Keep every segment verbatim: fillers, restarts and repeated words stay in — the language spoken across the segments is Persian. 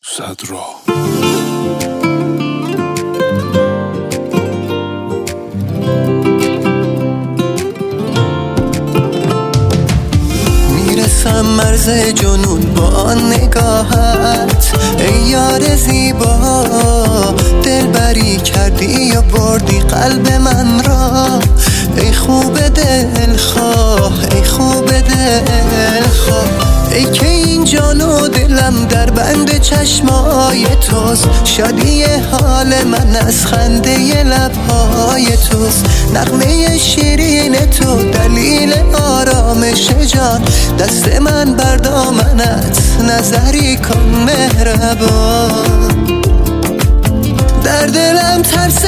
صد راه. میرسم مرز جنون با آن نگاهت، ای یار زیبا دلبری کردی و بردی قلب من را. ای خوب دلخواه، ای خوب دلخواه، ای که این جان و دلم در بند چشمای توست. شادی حال من از خنده لبهای توست. نغمه شیرین تو دلیل آرامش جان. دست من بر دامنت نظری کن مهربان. در دلم ترس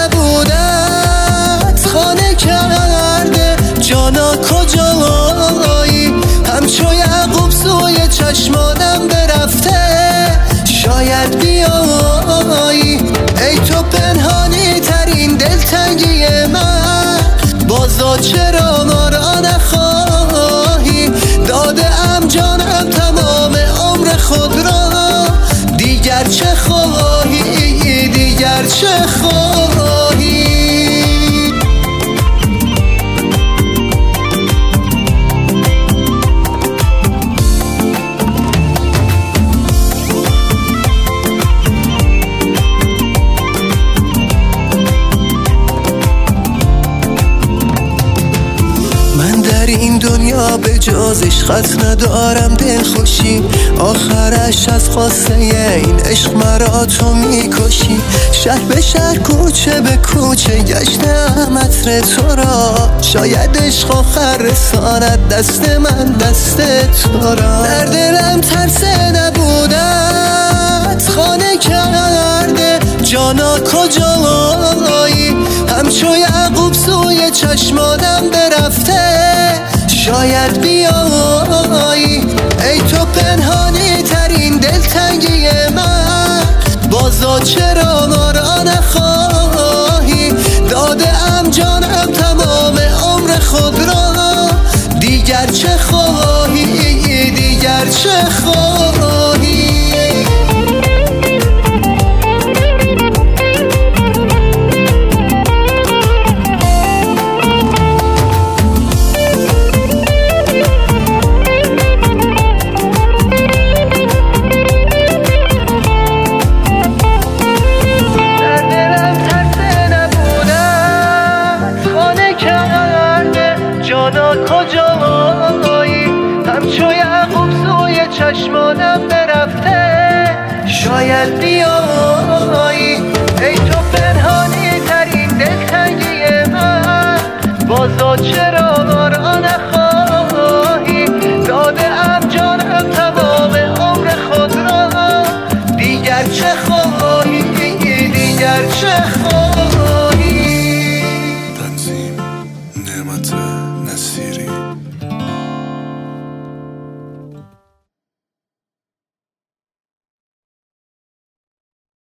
نبودت خانه کرده، جانا کجایی؟ همچو یعقوب سوی چشمانم برفته، شاید بیایی. ای تو پنهانی ترین دلتنگی من، بازا چرا ما را نخواهی؟ داده ام جانم تمام عمر خود را، دیگر چه خواهی؟ دیگر چه خواهی؟ این دنیا به جز عشقت ندارم دل خوشی. آخرش از خواسته این عشق مرا تو میکشی. شهر به شهر کوچه به کوچه گشتم عطر تو را، شاید عشق آخر رساند دست من دست تو را. در دلم ترس نبودت خانه کرده، جانا کجایی؟ همچو یعقوب سوی چشمانم برفته، شاید بیایی. ای تو پنهانی ترین دلتنگی من، بازا چرا ما را نخواهی؟ داده ام جانم تمام عمر خود را، دیگر چه خواهی؟ دیگر چه خواهی؟ کجایی؟ همچو یعقوب سوی چشمانم برفته، شاید بیایی. ای تو پنهانی ترین دلتنگی من، بازا چرا ما را نخواهی؟ داده ام جانم تمام عمر خود را، دیگر چه خواهی؟ دیگر چه خواهی؟ تنظیم نعمت نصیری.